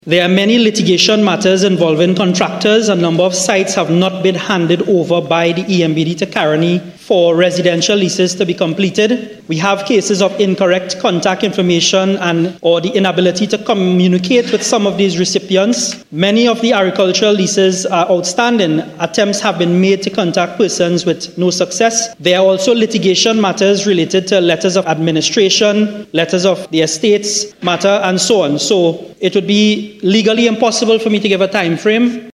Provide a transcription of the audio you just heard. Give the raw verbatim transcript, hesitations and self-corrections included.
There are many litigation matters involving contractors. A number of sites have not been handed over by the E M B D to Caroni for residential leases to be completed. We have cases of incorrect contact information and or the inability to communicate with some of these recipients. Many of the agricultural leases are outstanding. Attempts have been made to contact persons with no success. There are also litigation matters related to letters of administration, letters of the estates matter, and so on. So it would be legally impossible for me to give a time frame.